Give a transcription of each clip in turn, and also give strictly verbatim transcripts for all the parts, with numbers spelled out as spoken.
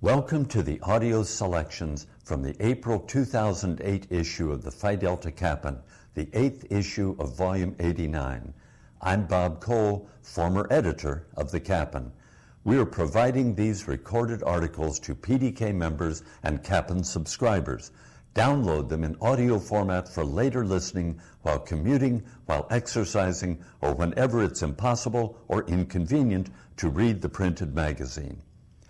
Welcome to the audio selections from the April two thousand eight issue of the Phi Delta Kappan, the eighth issue of Volume eighty-nine. I'm Bob Cole, former editor of the Kappan. We are providing these recorded articles to P D K members and Kappan subscribers. Download them in audio format for later listening while commuting, while exercising, or whenever it's impossible or inconvenient to read the printed magazine.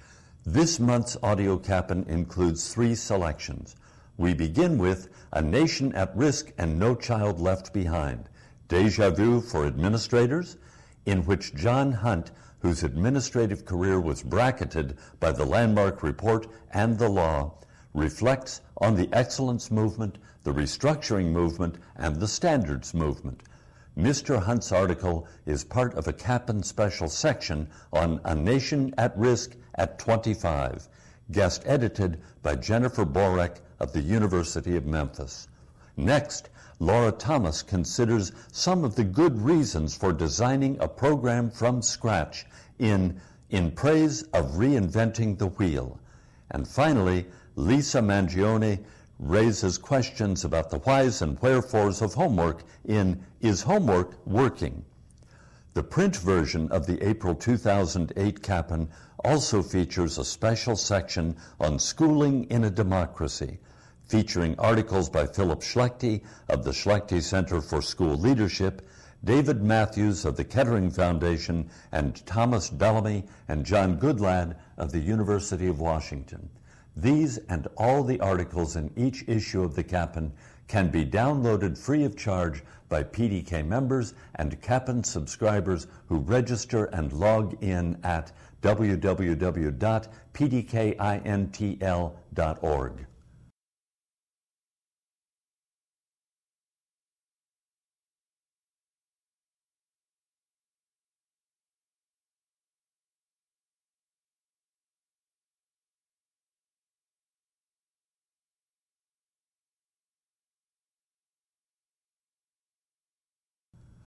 This month's audio Kappan includes three selections. We begin with A Nation at Risk and No Child Left Behind, Deja Vu for Administrators, in which John Hunt, whose administrative career was bracketed by the Landmark Report and the law, reflects on the excellence movement, the restructuring movement, and the standards movement. Mister Hunt's article is part of a Kappan special section on A Nation at Risk at twenty-five, guest edited by Jennifer Borek of the University of Memphis. Next, Laura Thomas considers some of the good reasons for designing a program from scratch in In Praise of Reinventing the Wheel. And finally, Lisa Mangione raises questions about the whys and wherefores of homework in Is Homework Working? The print version of the April two thousand eight Kappan also features a special section on schooling in a democracy, featuring articles by Philip Schlechte of the Schlechte Center for School Leadership, David Matthews of the Kettering Foundation, and Thomas Bellamy and John Goodlad of the University of Washington. These and all the articles in each issue of the Kappan can be downloaded free of charge by P D K members and Kappan subscribers who register and log in at w w w dot p d k intl dot org.